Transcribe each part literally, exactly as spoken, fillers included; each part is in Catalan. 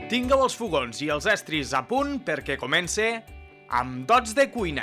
Tingueu els fogons i els estris a punt perquè comence amb Dots de Cuina.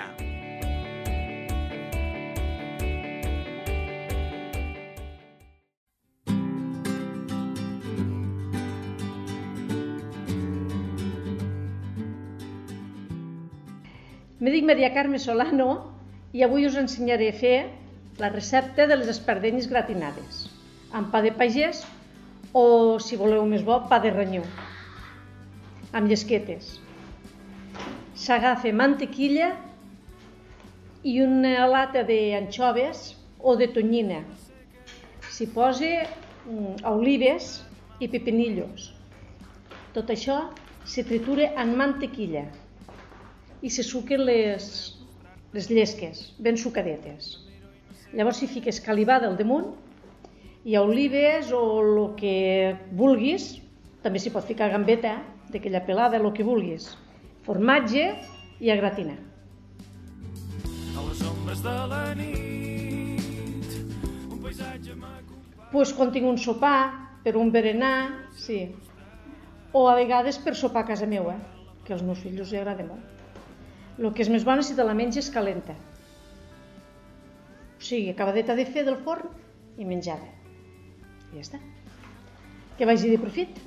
Me dic Maria Carme Solano i avui us ensenyaré a fer la recepta de les espardenyes gratinades amb pa de pagès o, si voleu més bo, pa de ranyó amb llesquetes. S'agafa mantequilla i una lata d'anxoves o de tonyina. S'hi posa olives i pepinillos. Tot això se tritura en mantequilla i se suquen les, les llesques, ben sucadetes. Llavors s'hi fica escalivada al damunt, hi ha olives o el que vulguis, també s'hi pot ficar gambeta, d'aquella pelada, el que vulguis, formatge i a gratinar. A les ombres de la nit, un paisatge m'acompanya... Pues quan tinc un sopar, per un berenar, sí. O a vegades per sopar a casa meva, que als meus fills els agrada molt. El que és més bona si te la menges calenta. O sigui, acabadeta de fer del forn i menjada. I ja està. Que vagi de profit.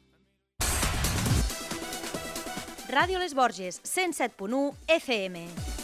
Ràdio Les Borges, cent set punt u F M.